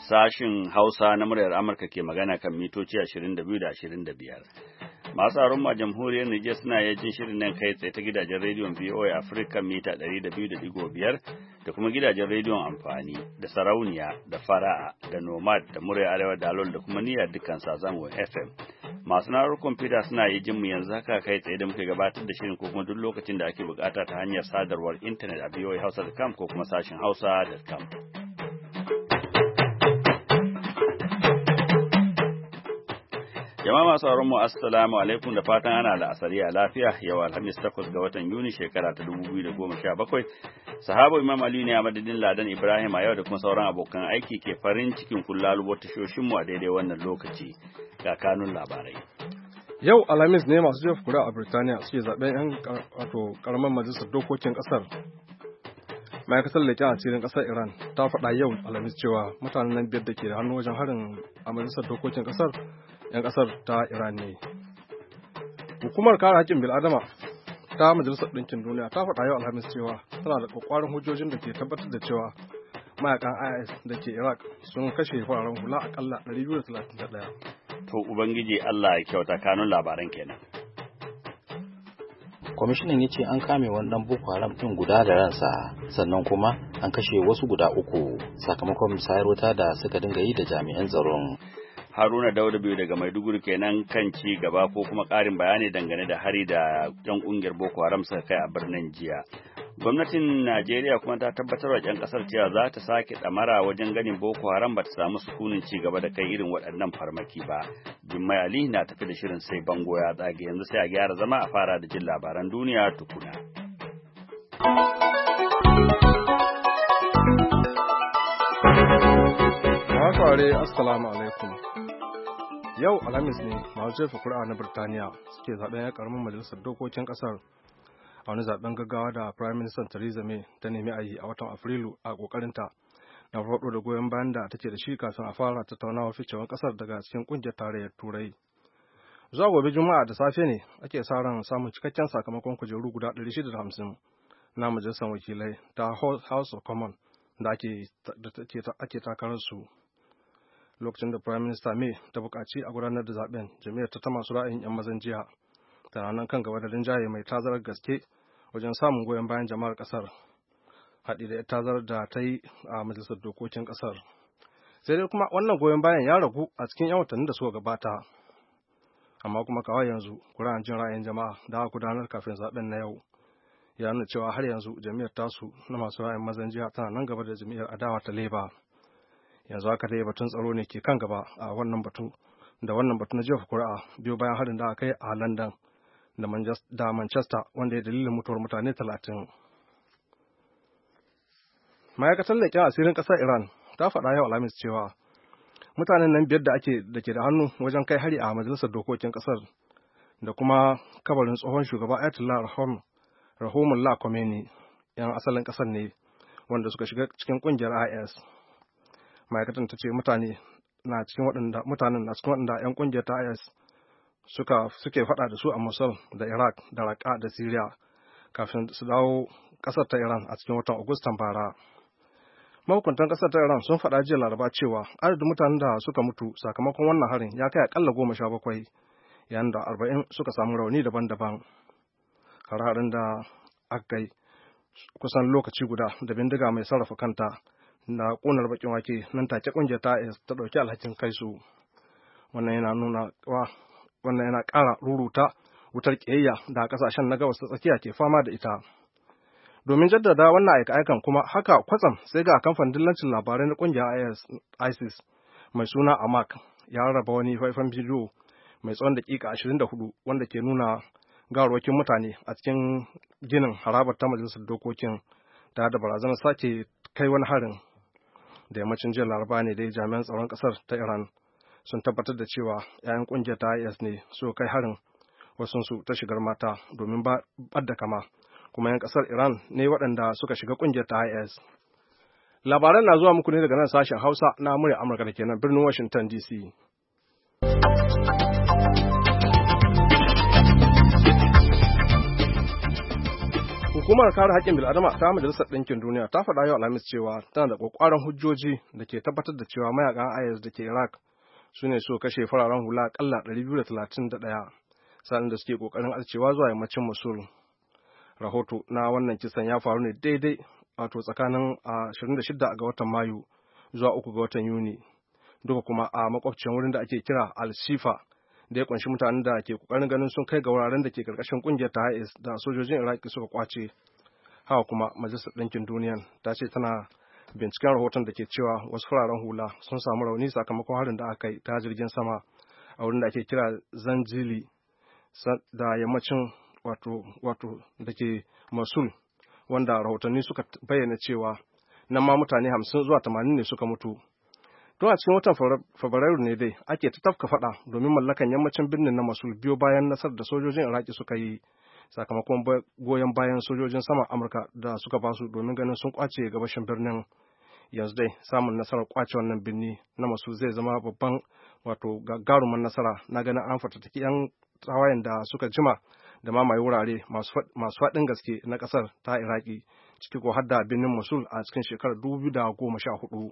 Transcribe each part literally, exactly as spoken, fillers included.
Sashin Hausa na muryar Amurka ke magana kan mitoci ashirin da biyu da ashirin da biyar. Masu tsaron ma jamhuriyar Nijar suna iya jin shirin nan kai tsaye ta gidajen rediyon V O A Africa mita ɗari da biyu da ɗigo biyar da kuma gidajen rediyon amfani da sarauniya da fara'a da nomad da muryar arewa da alol da kuma niyyar dukkan sazangon F M. Masu na'urar kwamfuta suna yi jin mu yanzu haka kai tsaye da muke gabatar da shirin ko kuma duk lokacin da ake bukata ta hanyar sadarwar intanet a voa hausa dot com ko kuma sashin hausa dot com. Jama'a masu sauran mu assalamu alaikum da fatan ana la'asari a lafiya yau Alhamis takwas ga watan Yuni shekara ta dubu biyu da goma sha bakwai. Sahabo Imam Ali ne a madadin Ladan Ibrahim a yau da kuma sauran abokan aiki ke farin cikin kullalubo tashoshin mu a daidai wannan lokaci ga kanun labarai. Yau Alhamis ne masu jefa kura a Birtaniya suke zaben yan wato karamar majalisar dokokin kasar. Ma'aikatar leƙen asirin ƙasar Iran ta faɗa yau Alhamis cewa mutanen nan biyar da ke da hannu wajen harin a majalisar dokokin ƙasar 'yan ƙasar ta Iran ne. Hukumar kare haƙƙin bil'adama ta Majalisar Ɗinkin Duniya ta faɗa yau Alhamis cewa tana da ƙwaƙwaran hujjojin da ke tabbatar da cewa mayakan I S da ke Iraq sun kashe fararen hula aƙalla ɗari biyu da talatin da ɗaya. To Ubangiji Allah ya kyauta kanun labaran kenan. Kwamishinan ya ce an kame wani ɗan Boko Haram ɗin guda da ransa sannan kuma an kashe wasu guda uku sakamakon musayar wuta da suka dinga yi da jami'an tsaron. Haruna Dauda biyu daga Maiduguri kenan kan ci gaba ko kuma ƙarin bayani dangane da hari da ƴan ƙungiyar Boko Haram suka kai a birnin jiya. Gwamnatin Najeriya kuma ta tabbatar wa ƴan ƙasar cewa za ta sake ɗamara wajen ganin Boko Haram ba ta samu sukunin ci gaba da kai irin waɗannan farmaki ba. Jummai Ali na tafi da shirin sai bango ya tsage yanzu sai a gyara zama a fara da jin labaran duniya tukuna. Masu assalamu alaikum. Yau Alhamis ne masu jefa kuri'a na Birtaniya suke zaben ya karamin majalisar dokokin kasar a wani zaben gaggawa da Prime Minister Theresa May ta nemi a yi a watan Afrilu a kokarinta na farko da goyon bayan da take da shi kafin a fara tattaunawar ficewar kasar daga cikin kungiyar tarayyar Turai. Zuwa gobe Juma'a da safe ne ake sa ran samun cikakken sakamakon kujeru guda ɗari shida da hamsin na majalisar wakilai ta House of Commons da ake takarar su. Lokacin da Prime Minister May ta buƙaci a gudanar da zaben jami'ar ta masu ra'ayin 'yan mazan jiya tana nan kan gaba da rinjaye mai tazarar gaske wajen samun goyon bayan jama'ar ƙasar haɗi da tazarar da ta yi a majalisar dokokin ƙasar. Sai dai kuma wannan goyon bayan ya ragu a cikin 'yan watannin da suka gabata. Amma kuma kawai yanzu kuri'an jin ra'ayin jama'a da aka gudanar kafin zaben na yau ya nuna cewa har yanzu jami'ar tasu na masu ra'ayin mazan jiya tana nan gaba da jami'ar adawa ta Labour. Yanzu haka dai batun tsaro ne ke kan gaba a wannan batu da wannan batu na jefa kuri'a biyu bayan harin da aka yi a London da Manchester wanda ya dalilin mutuwar mutane talatin. Ma'aikatar leƙen asirin ƙasar Iran ta faɗa yau Alhamis cewa mutanen nan biyar da ake da ke da hannu wajen kai hari a majalisar dokokin ƙasar da kuma kabarin tsohon shugaba Ayatollah Rahimullah Khomeini 'yan asalin ƙasar ne wanda suka shiga cikin ƙungiyar I S. Ma'aikatan ta ce mutane na cikin waɗanda mutanen na cikin waɗanda 'yan ƙungiyar ta I S suka suke faɗa da su a Mosul da Iraq da Raqqa da Syria kafin su dawo ƙasar ta Iran a cikin watan Agustan bara. Mahukuntan ƙasar ta Iran sun faɗa jiya Laraba cewa adadin mutanen da suka mutu sakamakon wannan harin ya kai akalla goma sha bakwai yayin da arba'in suka samu rauni daban-daban. Har-harin da aka kai kusan lokaci guda da bindiga mai sarrafa kanta na ƙunar bakin wake nan take ƙungiyar ta I S ta ɗauki alhakin kai su. Wannan yana nuna wa wannan yana ƙara ruruta wutar ƙiyayya da ƙasashen na gabas ta tsakiya ke fama da ita. Domin jaddada wannan aika-aikan kuma haka kwatsam sai ga kamfanin dillancin labarai na ƙungiyar ISIS mai suna Amaq ya rarraba wani faifan bidiyo mai tsawon daƙiƙa ashirin da hudu wanda ke nuna gawarwakin mutane a cikin ginin harabar ta majalisar dokokin da da barazanar sake kai wani harin. Da yammacin jiya Laraba ne dai jami'an tsaron ƙasar ta Iran sun tabbatar da cewa 'ya'yan ƙungiyar ta I S ne su kai harin wasunsu ta shigar mata domin ba da kama kuma 'yan ƙasar Iran ne waɗanda suka shiga ƙungiyar ta I S. Labaran na zuwa muku ne daga nan sashen Hausa na murya Amurka da kenan birnin Washington D C. Hukumar kare haƙƙin bil'adama ta Majalisar Ɗinkin Duniya ta faɗa yau Alhamis cewa tana da ƙwaƙwaran hujjoji da ke tabbatar da cewa mayakan I S da ke Iraq su ne so kashe fararen hula akalla ɗari biyu da talatin da ɗaya sa'an da suke ƙoƙarin arcewa zuwa yammacin Mosul. Rahoto na wannan kisan ya faru ne daidai wato tsakanin ashirin da shida ga watan Mayu zuwa uku ga watan Yuni, duka kuma a makwabcin wurin da ake kira Al-Shifa da ya kunshi mutanen da ke kokarin ganin sun kai ga wuraren da ke karkashin kungiyar ta I S da sojojin Iraki suka kwace. Haka kuma Majalisar Ɗinkin Duniya ta ce tana binciken rahoton da ke cewa wasu fararen hula sun samu rauni sakamakon harin da aka yi ta jirgin sama a wurin da ake kira Zanjili da yammacin wato wato da ke Mosul, wanda rahotanni suka bayyana cewa nan ma mutane hamsin zuwa tamanin ne suka mutu. Tun a cikin watan Fabrairu ne dai ake ta tafka faɗa domin mallakan yammacin birnin na Mosul biyo bayan nasarar da sojojin Iraki suka yi sakamakon goyon bayan sojojin saman Amurka da suka basu domin ganin sun kwace gabashin birnin. Yanzu dai samun nasarar kwace wannan birni na Mosul zai zama babban wato gagarumin nasara na ganin an fatattaki 'yan tawayen da suka jima da mamaye wurare masu faɗin gaske na ƙasar ta Iraki, ciki ko har da birnin Mosul a cikin shekarar dubu biyu da goma sha hudu.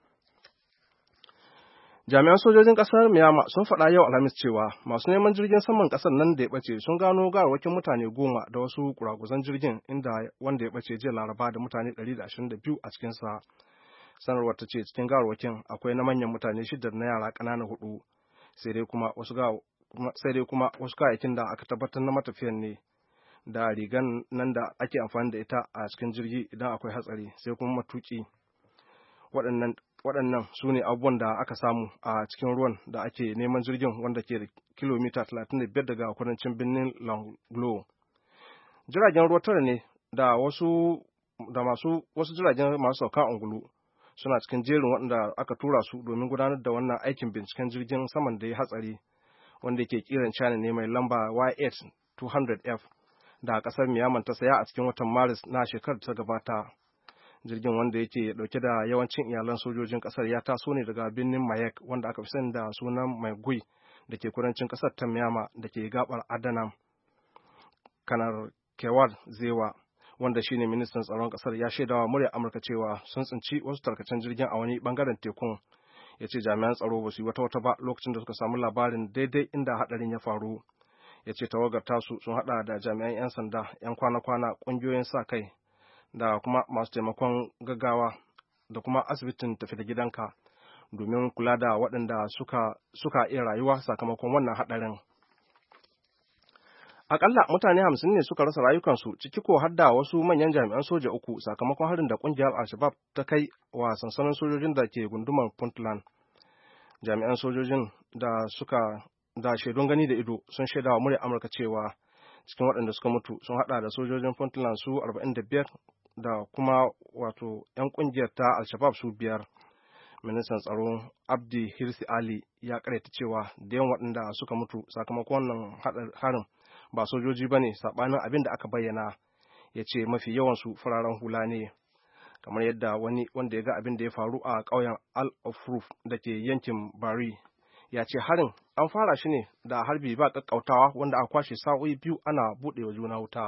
Jami'an sojojin ƙasar Myanmar sun faɗa yau Alhamis cewa masu neman jirgin saman ƙasar nan da ya ɓace sun gano gawarwakin mutane goma da wasu kuraguzan jirgin, inda wanda ya ɓace jiya Laraba da mutane ɗari da ashirin da biyu a cikinsa. Sanarwar ta ce cikin gawarwakin akwai na manyan mutane shida na yara ƙanana hudu, sai dai kuma wasu sai dai kuma wasu kayayyakin da aka tabbatar na matafiyan ne da rigan nan da ake amfani da ita a cikin jirgi idan akwai hatsari, sai kuma matuki. Waɗannan waɗannan su ne abubuwan da aka samu a cikin ruwan da ake neman jirgin, wanda ke da kilomita talatin da biyar daga kudancin birnin Langlo. Jiragen ruwa tara ne da wasu da masu wasu jiragen masu sauka angulu suna cikin jerin waɗanda aka tura su domin gudanar da wannan aikin binciken jirgin saman da ya hatsari, wanda ke kiran China ne mai lamba Y eight two hundred F da ƙasar Myanmar ta saya a cikin watan Maris na shekarar ta gabata. Jirgin, wanda yake dauke da yawancin iyalan sojojin kasar, ya taso ne daga birnin Mayek, wanda aka fi sani da sunan Maigui, da ke kudancin kasar ta Myanmar da ke gabar Adanam. Kanar Kewar Zewa, wanda shine ministan tsaron kasar, ya shaidawa muryar Amurka cewa sun tsinci wasu tarkacen jirgin a wani bangaren tekun. Ya ce jami'an tsaro ba su yi wata wata ba lokacin da suka samu labarin daidai inda hadarin ya faru. Ya ce tawagar tasu sun hada da jami'an 'yan sanda, 'yan kwana-kwana, kungiyoyin sa kai da kuma masu taimakon gaggawa da kuma asibitin tafi da gidanka domin kula da waɗanda suka, suka iya rayuwa sakamakon wannan haɗarin. Akalla mutane hamsin ne suka rasa rayukansu, ciki ko har da wasu manyan jami'an soja uku sakamakon harin da ƙungiyar Al-Shabaab ta kai wa sansanin sojojin da ke gundumar Puntland. Jami'an sojojin da suka da shaidun gani da ido sun shaidawa muryar Amurka cewa cikin waɗanda suka mutu sun haɗa da sojojin Puntland su arba'in da biyar da kuma wato 'yan kungiyar ta Al-Shabaab su biyar. Ministan tsaro Abdi Hirsi Ali ya karaita cewa da yawan waɗanda suka mutu sakamakon wannan harin ba sojoji ba ne, saɓanin abin da aka bayyana. Ya ce mafi yawansu fararen hula ne, kamar yadda wani wanda ya ga abin da ya faru a ƙauyen Al-Ofruf da ke yankin Bari ya ce harin an fara shi ne da harbi ba ƙaƙƙautawa, wanda aka kwashe sa'o'i biyu ana buɗewa juna wuta.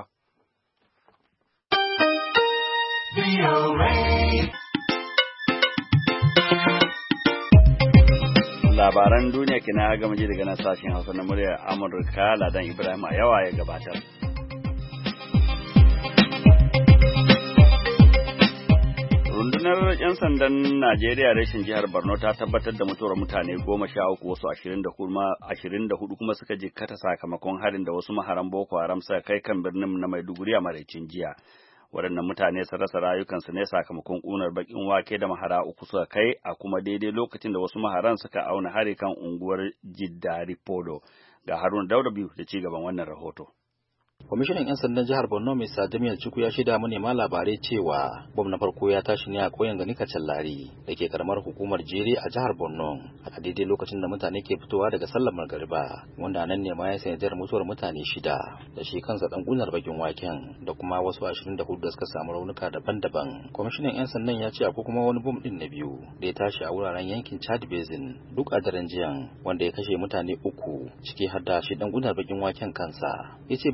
Labaran duniya kina gama ji daga nan sashen Hausa na muryar Amurka. Ladan Ibrahim a yawa ya gabatar. Rundunar 'yan sandan Najeriya rashin jihar Borno ta tabbatar da mutuwar mutane goma sha uku, wasu ashirin da hudu kuma suka jikkata sakamakon harin da wasu maharan Boko Haram suka kai kan birnin na Maiduguri a maraicin jiya. Waɗannan mutane sun rasa rayukansu ne sakamakon ƙunar baƙin wake da mahara uku suka kai a kuma daidai lokacin da wasu maharan suka auna hari kan unguwar Jiddari Podo. Ga Haruna Dauda biyu da ci gaban wannan rahoto. Kwamishinan 'yan sandan jihar Borno Mister Jamiel Chukwu ya shaida manema labarai cewa bom na farko ya tashi ne a ƙauyen Ganika Challari da ke karamar hukumar Jere a jihar Borno a daidai lokacin da mutane ke fitowa daga sallar magariba, wanda nan ne ma ya sanadiyar mutuwar mutane shida da shi kansa dan kunar bakin waken da kuma wasu ashirin da hudu da suka samu raunuka daban-daban. Kwamishinan 'yan sandan ya ce akwai kuma wani bom din na biyu da ya tashi a wuraren yankin Chad Basin duk a daren jiyan, wanda ya kashe mutane uku ciki har da shi dan kunar bakin waken kansa. Ya ce bom na uku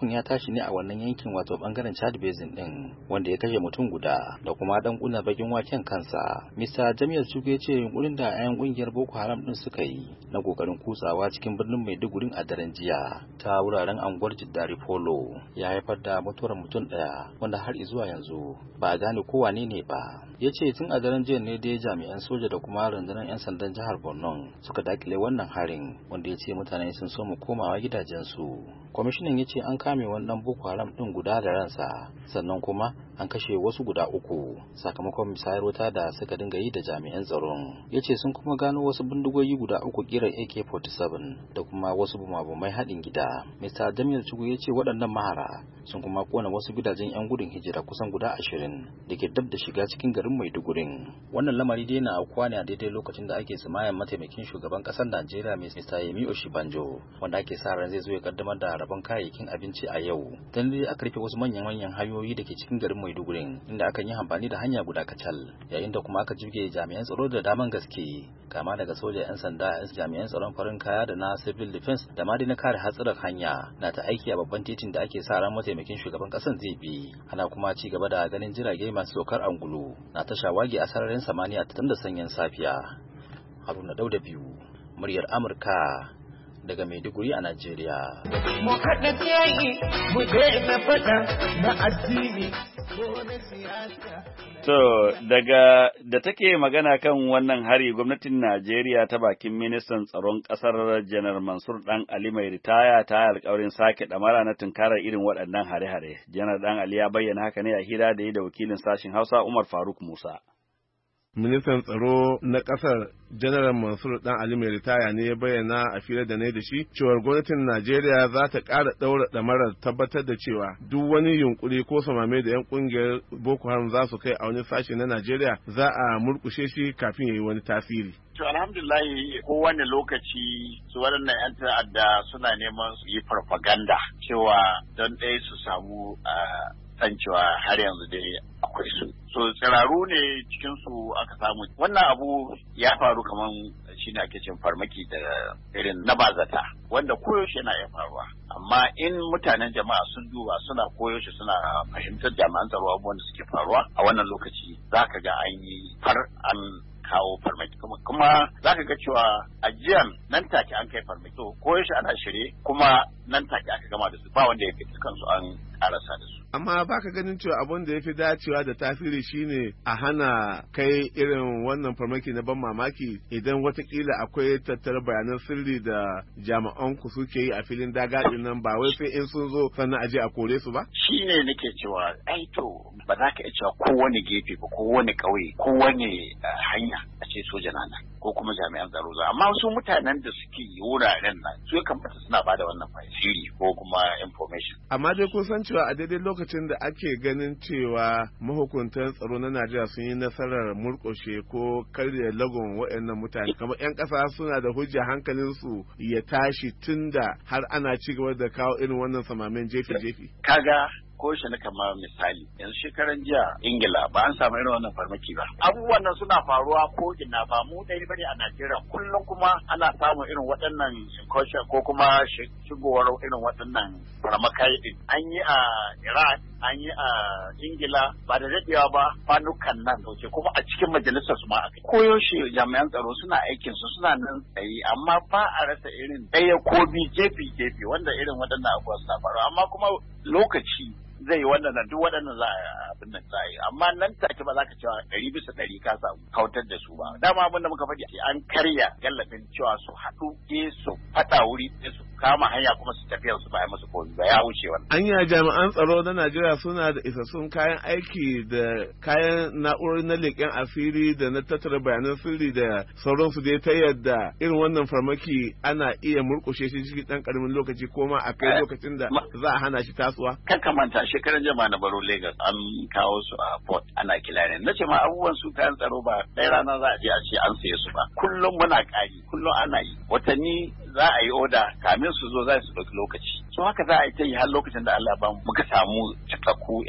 farmakin ya tashi ne a wannan yankin wato bangaren Chad Basin din wanda ya kashe mutum guda da kuma dan kunna bakin waken kansa. Mister Jamiel Chukwu ya ce yunkurin da 'yan kungiyar Boko Haram din suka yi na kokarin kutsawa cikin birnin Maiduguri a daren jiya ta wuraren anguwar Jiddari Polo ya haifar da mutuwar mutum daya wanda har zuwa yanzu ba a gane ko wane ne ba. Ya ce tun a daren jiya ne dai jami'an soja da kuma rundunar 'yan sandan jihar Borno suka dakile wannan harin wanda ya ce mutane sun so mu komawa gidajensu. Kwamishinan ya ce an kame wannan Boko Haram din guda da ransa sannan kuma an kashe wasu guda uku sakamakon misayar wuta da suka dinga yi da jami'an tsaron. Ya ce sun kuma gano wasu bindigogi guda uku kirar A K forty-seven da kuma wasu bumabumai haɗin gida. Mister Jamiel Chukwu ya ce waɗannan mahara sun kuma kona wasu gidajen 'yan gudun hijira kusan guda ashirin da ke dab da shiga cikin garin Maiduguri. Wannan lamari dai na aukuwa ne a daidai lokacin da ake tsimayen mataimakin shugaban ƙasar Najeriya Mister Yemi Oshibanjo wanda ake sa ran zai zo ya kaddamar da rabon kayayyakin abinci a yau. Dan dai aka rufe wasu manyan-manyan hanyoyi da ke cikin garin Maiduguri inda aka yi amfani da hanya guda kacal yayin da kuma aka jibge jami'an tsaro da daman gaske kama daga soja 'yan sanda jami'an tsaron farin kaya da na civil defense da ma dai na kare hatsarin hanya na ta aiki a babban titin da ake sa ran mataimakin shugaban kasan zai bi. Ana kuma ci gaba da ganin jirage masu saukar angulu na ta shawagi a sararin samaniya tun da sanyin safiya. Haruna Dauda biyu muryar Amurka daga Maiduguri a Najeriya. Mu haɗa yayi mu daina faɗa na addini ko na siyasa. To daga da take magana kan wannan hari gwamnatin Najeriya ta bakin ministan tsaron ƙasar Janar Mansur Dan Ali mai ritaya ta alƙawarin sake ɗamara na tunkarar irin waɗannan hare-hare. Janar Dan Ali ya bayyana haka ne a hira da yi da wakilin sashen Hausa Umar Faruk Musa. Ministan tsaro na ƙasar General Mansur Dan Ali mai ritaya ne ya bayyana a filar da ne da shi cewar gwamnatin Najeriya za ta ƙara ɗaura ɗamarar tabbatar da cewa duk wani yunkuri ko samame da 'yan ƙungiyar Boko Haram za su kai a wani sashe na Najeriya za a murƙushe shi kafin ya yi wani tasiri. To alhamdulillahi kowane lokaci su waɗannan 'yan ta'adda suna neman su yi farfaganda cewa don ɗaya su samu san cewa har yanzu dai akwai su. So tsiraru ne cikin su aka samu. Wannan abu ya faru kaman shi ne ake cin farmaki da irin na bazata wanda koyaushe yana iya faruwa. Amma in mutanen jama'a sun duba suna koyaushe suna fahimtar jami'an tsaro abubuwan da suke faruwa a wannan lokaci za ka ga an yi far an kawo farmaki kuma za ka ga cewa ajiyan nan take an kai farmaki to koyaushe ana shirye kuma nan take aka gama da su ba wanda ya fi kansu an karasa da su. Amma baka ganin cewa abin da ya fi dacewa da tasiri shine a hana kai irin wannan farmaki na ban mamaki idan watakila akwai tattara bayanan sirri da jami'an ku suke yi a filin dagadin nan ba wai sai in sun zo sannan aje a kore su ba? Shi ne nake cewa ai to ba za ka iya cewa kowane gefe ba kowane ƙauye kowane hanya a ce soja na nan ko kuma jami'an tsaro za amma su mutanen da suke wuraren nan su ya kamata suna bada wannan sirri ko kuma information. Amma dai kun san cewa a daidai lokacin da ake ganin cewa mahukuntan tsaro na Najeriya sun yi nasarar murƙushe ko karya lagon waɗannan mutane kamar 'yan ƙasa suna da hujja hankalin su ya tashi tunda har ana ci gaba da kawo irin wannan samamen jefi-jefi. Kaga ko shi na kama misali yanzu shekaran jiya Ingila ba an samu irin wannan farmaki ba abubuwan nan suna faruwa ko ina ba mu dai bane a Najeriya kullum kuma ana samun irin waɗannan incursion ko kuma shigowar irin waɗannan farmakai din an yi a Iraq an yi a Ingila ba da daɗewa ba kwanukan nan dauke kuma a cikin majalisar su ma aka koyaushe jami'an tsaro suna aikin su suna nan tsaye amma ba a rasa irin ɗaya ko biyu jefi jefi wanda irin waɗannan abubuwa suna faruwa amma kuma lokaci zai wannan duk waɗannan za a abin nan za a yi amma nan take ba za ka cewa ɗari bisa ɗari ka samu kautar da su ba dama abin da muka faɗi an karya gallafin cewa su haɗu ke su faɗa wuri ɗaya su kama hanya kuma su tafiya su ba musu komi ba ya wuce wannan. Anya jami'an tsaro na Najeriya suna da isassun kayan aiki da kayan na'urori na leƙen asiri da na tattara bayanan sirri da sauransu dai ta yadda irin wannan farmaki ana iya murƙushe shi cikin ɗan ƙaramin lokaci ko ma a kai lokacin da za a hana shi tasowa. Kan ka manta shekaran jama'a na baro Lagos an kawo su a port ana kilarin na ce ma abubuwan su kayan tsaro ba ɗaya rana za a je a ce an saye su ba kullum muna ƙari kullum ana yi watanni za a yi oda kamin su zo za su ɗauki lokaci so haka za a yi ta yi har lokacin da Allah ba muka samu cikakku in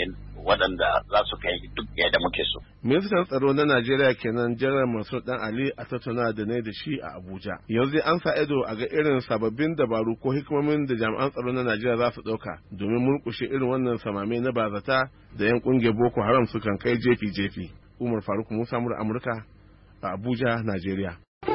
waɗanda za su kai duk yadda muke so. Ministan tsaro na Najeriya kenan Janar Mansur Dan Ali a tattauna da ne da shi a Abuja. Yanzu an sa ido a ga irin sababbin dabaru ko hikimomin da jami'an tsaro na Najeriya za su ɗauka domin murƙushe irin wannan samame na bazata da yan ƙungiyar Boko Haram sukan kai jefi-jefi. Umar Faruk Musa mura Amurka a Abuja, Najeriya.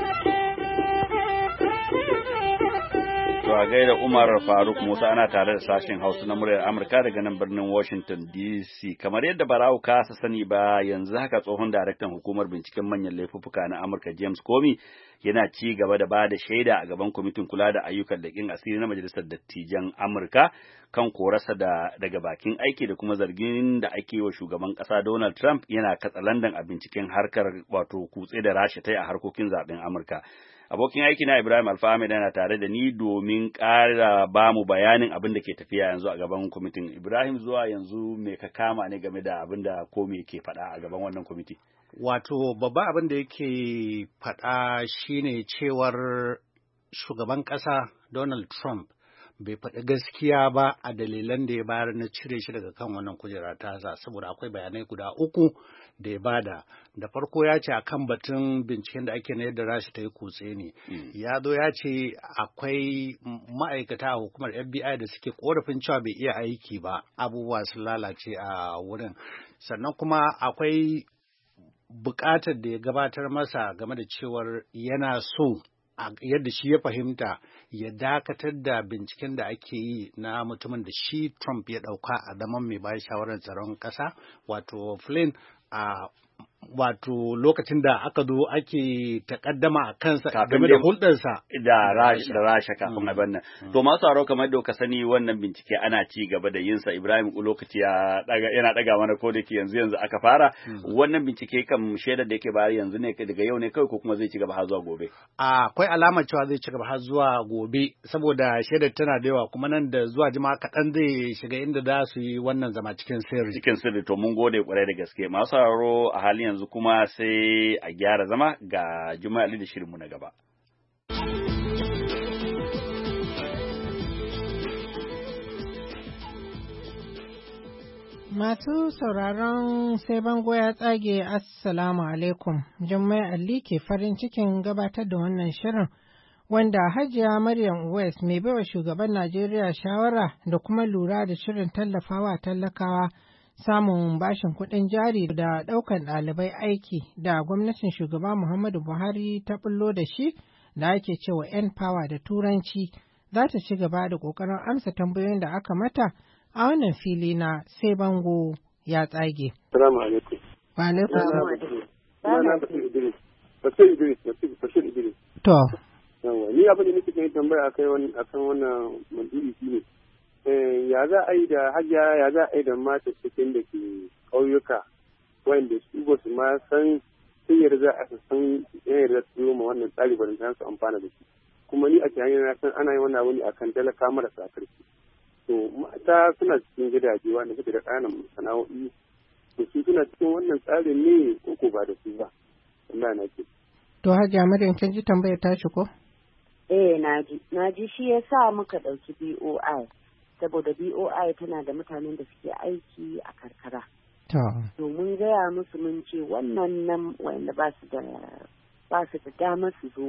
To a gaida Umar Faruk Musa ana tare da sashen Hausa na muryar Amurka daga nan birnin Washington D C. Kamar yadda Barau kasa sani ba yanzu haka tsohon daraktan hukumar binciken manyan laifuffuka na Amurka James Comey yana ci gaba da ba da shaida a gaban kwamitin kula da ayyukan leƙen asiri na Majalisar Dattijan Amurka kan korarsa da daga bakin aiki da kuma zargin da ake wa shugaban ƙasa Donald Trump yana katsalandan a binciken harkar wato kutse da Rasha ta yi a harkokin zaben Amurka. Abokin aiki na Ibrahim Alfa Ahmed yana tare da ni domin ƙara ba mu bayanin abin da ke tafiya yanzu a gaban kwamitin. Ibrahim, zuwa yanzu me ka kama ne game da abin da Comey ke faɗa a gaban wannan kwamiti? Wato babban abin da yake faɗa shine cewar shugaban ƙasa Donald Trump bai faɗi gaskiya ba a dalilan da ya bayar na cire shi daga kan wannan kujera tasa, saboda akwai bayanai guda uku da ya bada. Da farko ya ce akan batun binciken da ake na yadda Rasha ta yi kutse ne. Ya zo ya ce akwai ma'aikata a hukumar F B I da suke korafin cewa bai iya aiki ba, abubuwa sun lalace a wurin. Sannan kuma akwai buƙatar da ya gabatar masa game da cewar yana so yadda shi ya fahimta ya dakatar da binciken da ake yi na mutumin da shi Trump ya ɗauka a zaman mai bayan shawarar tsaron ƙasa, wato Flynn, a wato lokacin da aka zo ake takaddama a kansa game da hulɗarsa da Rasha kafin abin nan. To masu haro kamar da ka sani wannan bincike ana ci gaba da yinsa. Ibrahim lokaci ya daga yana daga mana ko da ke yanzu yanzu aka fara wannan bincike kan shaidar da yake bayar yanzu ne daga yau ne kawai ko kuma zai ci gaba har zuwa gobe? Akwai alamar cewa zai ci gaba har zuwa gobe saboda shaidar tana da yawa kuma nan da zuwa jima'a kaɗan zai shiga inda za su yi wannan zama cikin sirri. Cikin sirri to mun gode kwarai da gaske. Masu haro a halin yanzu kuma sai a gyara zama ga Juma'a Ali da shirinmu na gaba. Masu sauraron sai bango ya tsage Assalamu alaikum. Jummai Ali ke farin cikin gabatar da wannan shirin wanda Hajiya Maryam Uwais mai baiwa shugaban Najeriya shawara da kuma lura da shirin tallafawa talakawa samun bashin kuɗin jari da ɗaukan ɗalibai aiki da gwamnatin shugaba Muhammadu Buhari ta bullo da shi da ake cewa N-Power da Turanci za ta ci gaba da ƙoƙarin amsa tambayoyin da aka mata a wannan fili na sai bango ya tsage. Salamu alaikum. Wa alaikum. Sunana Bashir Idris. Bashir Idris. Bashir Idris. To. Ni abin da nake kai tambaya akai wani akan wannan mandiri shine ya za a yi da hajiya ya za a yi da mata cikin da ke ƙauyuka wanda su ba su ma san sun yarda a san yan yarda su yi ma wannan tsari ba da su amfana da shi. Kuma ni a cikin na san ana yin wannan wani akan talaka marasa karfi. To mata suna cikin gidaje wanda suke da ƙananan sana'o'i to su suna cikin wannan tsarin ne ko ko ba da su ba. Allah na ce. To Hajiya Maryam kin ji tambayar tashi ko? Eh naji naji shi yasa muka ɗauki B O I saboda B O I tana da mutanen da suke aiki a karkara. To. To mun gaya musu mun ce wannan nan wanda ba su da ba su da dama su zo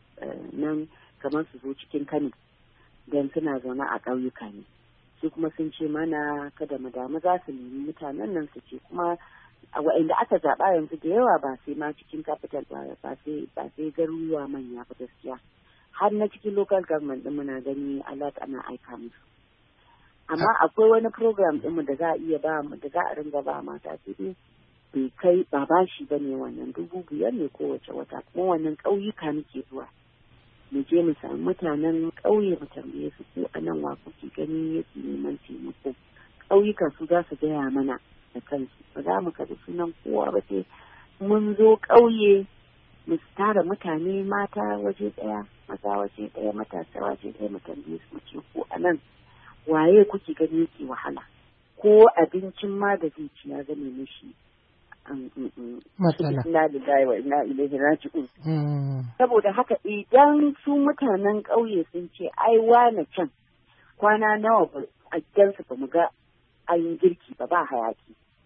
nan kamar su zo cikin Kano don suna zaune a ƙauyuka ne. Su kuma sun ce mana kada mu damu za su nemi mutanen nan su ce kuma a wa'inda aka zaɓa yanzu da yawa ba sai ma cikin capital ba ba sai ba sai garuruwa manya ba gaskiya. Har na cikin local government din muna gani alat ana aika musu. Amma akwai wani program ɗinmu da za a iya ba mu da za a ringa ba mata su ne bai kai ba bashi ba ne wannan dubu biyar ne kowace wata kuma wannan ƙauyuka muke zuwa. Mu je mu samu mutanen ƙauye mu tambaye su ko a nan wa kuke gani yake neman taimako. Ƙauyukan su za su gaya mana da kansu ba za mu kaɗi sunan kowa ba sai mun zo ƙauye mu tara mutane mata waje ɗaya maza waje ɗaya matasa waje ɗaya mu tambaye su ce ko a nan waye kuke gani yake wahala ko abincin ma da zai ci ya zame mishi matsala. Ina lillahi wa ina ilaihi raji'un. Saboda haka idan su mutanen ƙauye sun ce ai wane can kwana nawa a gidansu ba mu ga an girki ba ba hayaki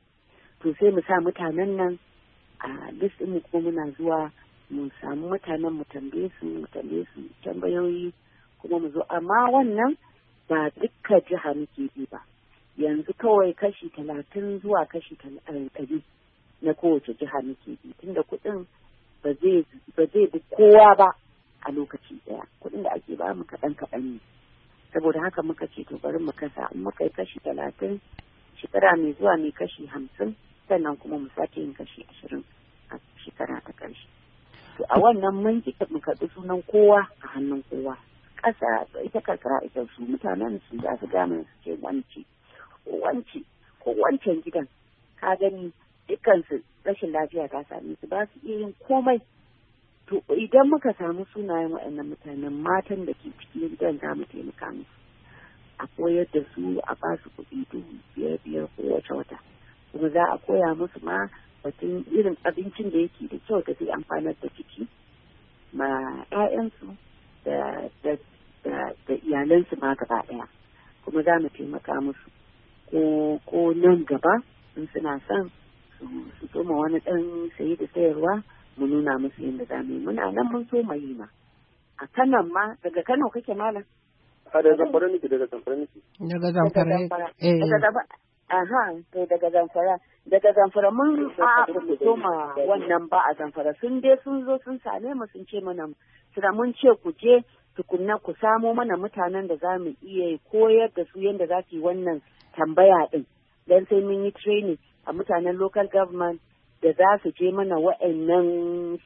to sai mu sa mutanen nan a list mu kuma muna zuwa mu samu mutanen mu tambaye su mu tambaye su tambayoyi kuma mu zo amma wannan ba dukkan jiha muke bi ba yanzu kawai kashi talatin zuwa kashi ɗari na kowace jiha muke bi tunda kuɗin ba zai bi kowa ba a lokaci ɗaya kuɗin da ake ba mu kaɗan kaɗan ne saboda haka muka ce to bari mu kasa in muka yi kashi talatin shekara mai zuwa mai kashi hamsin sannan kuma mu sake yin kashi ashirin a shekara ta ƙarshe to a wannan mun ji mu karɓi sunan kowa a hannun kowa ƙasa ita karkara ita su mutanen su za su gane su ce wance ko wance ko wancan gidan ka gani dukkansu rashin lafiya ta same su ba su iya yin komai to idan muka samu sunayen waɗannan mutanen matan da ke cikin gidan za mu taimaka musu a koyar da su a ba su kuɗi dubu biyar biyar kowace wata kuma za a koya musu ma batun irin abincin da yake da kyau da zai amfanar da ciki ma 'ya'yansu da da da iyalansu ma gaba ɗaya kuma za mu taimaka musu ko ko nan gaba in suna son su soma wani ɗan saye da sayarwa mu nuna musu yadda za mu yi muna nan mun so mai ma a kanan ma daga Kano kake malam a daga Zamfara nake daga Zamfara nake daga Zamfara eh daga aha to daga Zamfara daga Zamfara mun a mu soma wannan ba a Zamfara sun dai sun zo sun same mu sun ce mana suna mun ce ku je tukunna ku samo mana mutanen da za mu iya koyar da su yadda za su yi wannan tambaya din dan sai mun yi training a mutanen local government da za su je mana wa'annan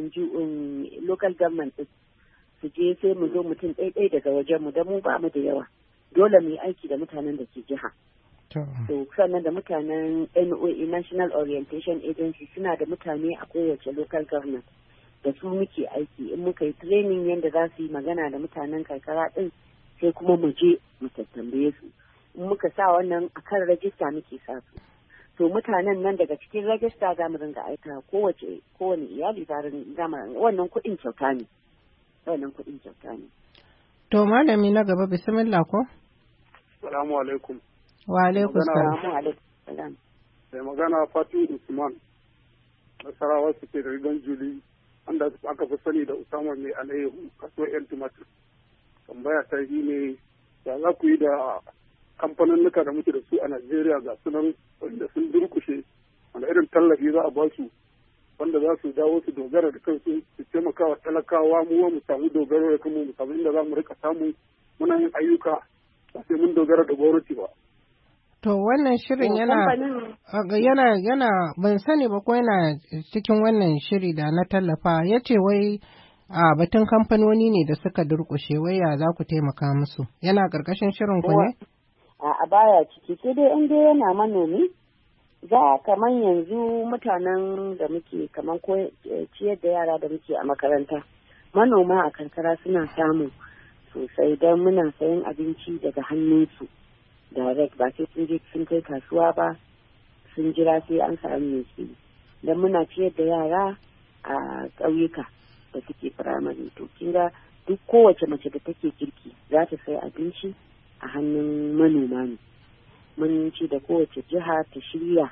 local government din su je sai mu zo mutum ɗaiɗai daga wajen mu da mu ba mu da yawa dole mu yi aiki da mutanen da ke jiha to sannan da mutanen N O A National Orientation Agency suna da mutane a kowace local government da su muke aiki in muka yi training yadda za su yi magana da mutanen karkara din sai kuma mu je mu tattambaye su in muka sa wannan akan rajista muke sa su to mutanen nan daga cikin rajista za mu ringa aika kowace kowane iyali za mu wannan kuɗin kyauta ne wannan kuɗin kyauta ne to malami na gaba bismillah ko assalamu alaikum wa alaikum salam sai magana Fatu Usman Nasarawa suke da rigan Juli wanda aka fi sani da Usama mai alayyahu kasuwar yan tumatir tambaya ta yi ne ya za ku yi da kamfaninnuka da muke da su a Najeriya ga sunan wanda sun durkushe wanda irin tallafi za a ba su wanda za su dawo su dogara da kansu su taimaka wa talakawa mu mu samu dogaro da kanmu mu samu inda za mu rika samu muna yin ayyuka ba sai mun dogara da gwamnati ba. To wannan shirin yana yana yana ban sani ba ko yana cikin wannan shiri da na tallafa ya ce wai a batun kamfanoni ne da suka durkushe wai ya za ku taimaka musu yana ƙarƙashin shirin ku ne? A baya ciki sai dai in dai yana manomi za kamar yanzu mutanen da muke kamar ko ciyar da yara da muke a makaranta manoma a karkara suna samu sosai don muna sayan abinci daga hannunsu direct ba sai sun je sun kai kasuwa ba sun jira sai an samu mai su don muna ciyar da yara a ƙauyuka da suke firamare to kinga duk kowace mace da take girki za ta sai abinci a hannun manoma ne mun ci da kowace jiha ta shirya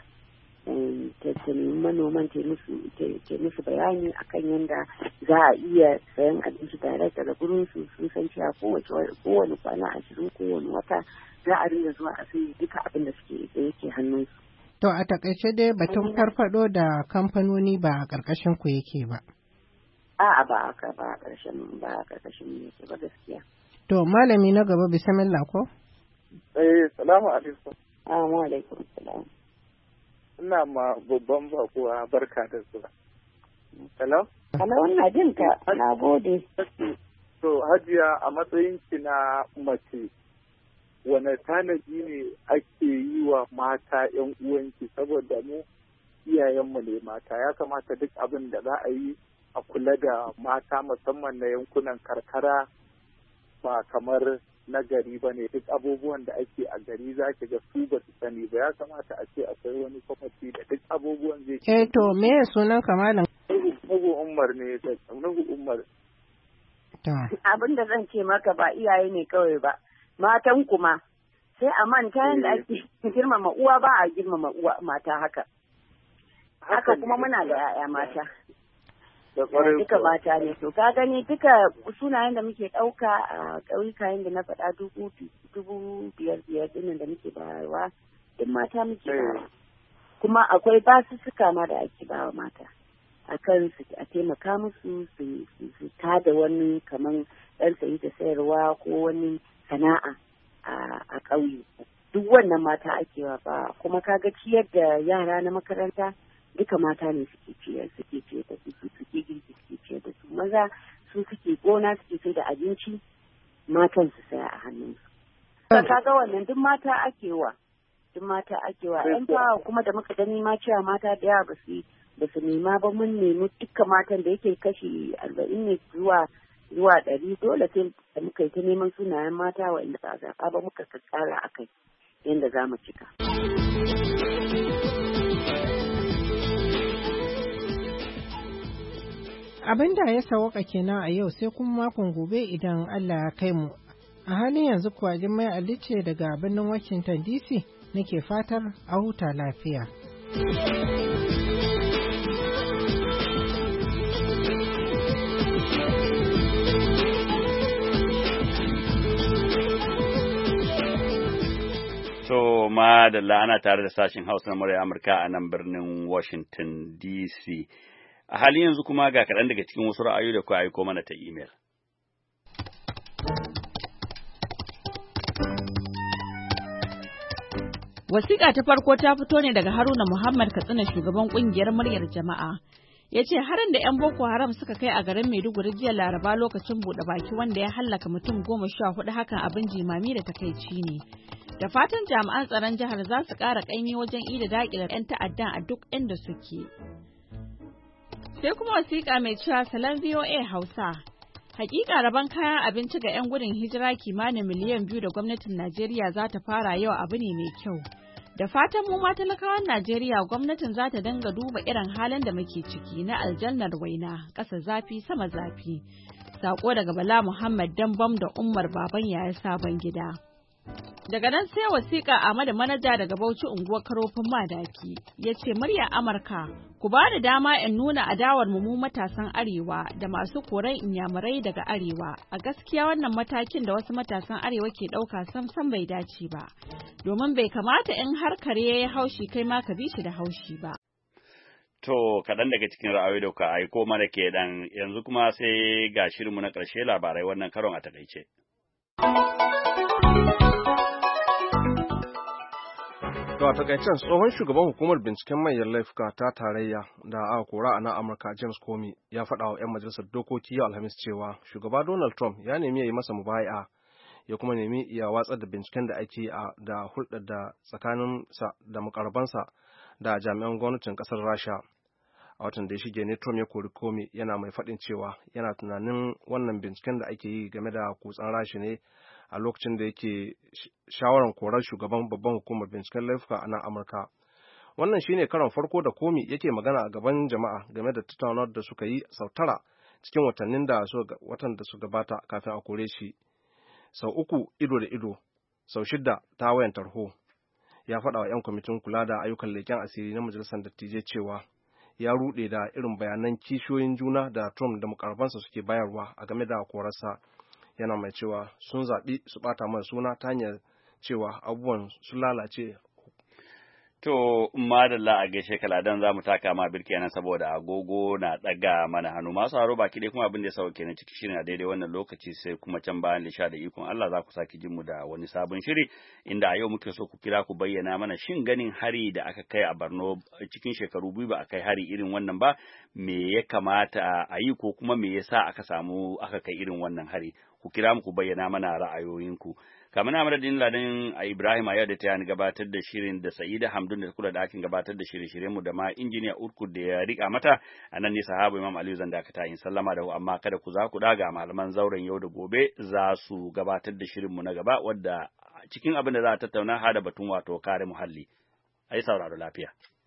ta nemi manoman ta musu bayani akan yadda za a iya sayan abinci tare daga gurin su sun san cewa kowane kwana ashirin kowane wata za a rinda zuwa a sai duka abin da suke da yake hannun su. To a takaice dai batun farfado da kamfanoni ba a ƙarƙashin ku yake ba. A'a ba a ba a ƙarshen ba a ƙarƙashin yake ba gaskiya. To malami na gaba bismillah ko? Eh salamu alaikum. Assalamu alaikum salam. Ina ma babban bakuwa barka da zuwa. Hello? Hello ina jin ka na gode. To Hajiya a matsayin ki na mace wane tanadi ne ake yi wa mata ƴan uwanki saboda mu iyayenmu ne mata ya kamata duk abin da za a yi a kula da mata musamman na yankunan karkara ba kamar na gari ba ne duk abubuwan da ake a gari za ki ga su ba su sani ba ya kamata a ce akwai wani kwamiti da duk abubuwan zai ce. Eh to me sunan kamalan? Nuhu Umar ne da Nuhu Umar. Abin da zan ce maka ba iyaye ne kawai ba matan kuma sai a manta yadda ake girmama uwa ba a girmama uwa mata haka haka kuma muna da 'ya'ya mata da kwarai duka mata ne to ka gani duka sunayen da muke ɗauka a ƙauyuka yadda na faɗa dubu dubu biyar biyar ɗinnan da muke bayarwa duk mata muke bayarwa kuma akwai basussuka ma da ake bawa mata akan su a taimaka musu su su tada wani kaman ɗan sayi da sayarwa ko wani sana'a a ƙauye duk wannan mata ake wa ba kuma kaga ciyar da yara na makaranta duka mata ne suke ciyar suke ciyar da su suke girki suke ciyar da su maza su suke gona suke sai da abinci matan su saya a hannunsu kaga wannan duk mata ake wa duk mata ake wa yan fawa kuma da muka gani ma cewa mata da yawa ba su ba su nema ba mun nemi dukkan matan da yake kashi arba'in ne zuwa zuwa ɗari dole sai da muka yi ta neman sunayen mata wa'inda ba a zaɓa ba muka tsara a kai yadda za mu cika. Abin da ya sawaka kenan a yau sai kuma makon gobe idan Allah ya kai mu. A halin yanzu kuwa Jummai Ali ce daga birnin Washington D C nake fatar a huta lafiya. To ma da la'ana tare da sashen Hausa na murya Amurka a nan birnin Washington D C. A halin yanzu kuma ga kaɗan daga cikin wasu ra'ayoyi da ku aiko mana ta imel. Wasiƙa ta farko ta fito ne daga Haruna Muhammad Katsina shugaban ƙungiyar muryar jama'a. Ya ce harin da 'yan Boko Haram suka kai a garin Maiduguri jiya Laraba lokacin buɗe baki wanda ya hallaka mutum goma sha hudu hakan abin jimami da takaici ne. Da fatan jami'an tsaron jihar za su ƙara ƙaimi wajen ida daƙilar 'yan ta'addan a duk inda suke. Sai kuma wasiƙa mai cewa salon V O A Hausa. Hakika rabon kayan abinci ga 'yan gudun hijira kimanin miliyan biyu da gwamnatin Najeriya za ta fara yau abu ne mai kyau. Da fatan mu ma talakawan Najeriya gwamnatin za ta dinga duba irin halin da muke ciki na aljannar waina, ƙasa zafi sama zafi. Sako daga Bala Muhammad Dambam da Umar Baban Yaya Sabon Gida. Daga nan sai wasiƙa Ahmadu Manaja daga Bauchi unguwar Karofin Madaki ya ce muryar Amurka ku ba da dama in nuna adawar mu mu matasan Arewa da masu koran inyamurai daga Arewa a gaskiya wannan matakin da wasu matasan Arewa ke ɗauka sam sam bai dace ba domin bai kamata in har kare ya yi haushi kai ma ka bi shi da haushi ba. To kaɗan daga cikin ra'ayoyi da ka aiko mana ke dan yanzu kuma sai ga shirinmu na ƙarshe labarai wannan karon a takaice. To a takaicen tsohon shugaban hukumar binciken manyan laifuka ta tarayya da aka kora a nan Amurka James Comey ya faɗa wa 'yan majalisar dokoki yau Alhamis cewa shugaba Donald Trump ya nemi ya yi masa mubaya ya kuma nemi ya watsar da binciken da ake a da hulɗar da tsakaninsa da mukarbansa da jami'an gwamnatin ƙasar Rasha. A watan da ya shige ne Trump ya kori Comey yana mai faɗin cewa yana tunanin wannan binciken da ake yi game da kutsan Rasha ne a lokacin da yake shawarar korar shugaban babban hukumar binciken laifuka a nan Amurka. Wannan shine karon farko da Comey yake magana a gaban jama'a game da tattaunawar da suka yi sau tara cikin watannin da watan da su gabata kafin a kore shi. Sau uku ido da ido, sau shidda ta wayan tarho. Ya faɗa wa 'yan kwamitin kula da ayyukan leƙen asiri na majalisar dattijai cewa ya ruɗe da irin bayanan kishiyoyin juna da Trump da mukarbansa suke bayarwa a game da korarsa. Yana mai cewa sun zaɓi su ɓata mana suna ta hanyar cewa abubuwan sun lalace. To, madalla a gaishe kaladan za mu taka ma birki nan saboda agogo na ɗaga mana hannu. Masu haro baki dai kuma abin da ya sauke na ciki shirin a daidai wannan lokaci sai kuma can bayan lisha da ikon Allah za ku sake jin mu da wani sabon shiri inda a yau muke so ku kira ku bayyana mana shin ganin hari da aka kai a Borno cikin shekaru biyu ba a kai hari irin wannan ba me ya kamata a yi ko kuma me yasa aka samu aka kai irin wannan hari. Ku kira mu ku bayyana mana ra'ayoyinku. Kamar na madadin ladan a Ibrahim a yau da ta yani gabatar da shirin da Sa'ida Hamdun da kula da akin gabatar da shirye-shiryen mu da ma injiniya Urkud da ya rika mata a nan ne sahabu Imam Aliyu zan dakata in sallama da amma kada ku za ku daga malaman zauren yau da gobe za su gabatar da shirin mu na gaba wadda cikin abin da za a tattauna hada batun wato kare muhalli. Ai sauraro lafiya.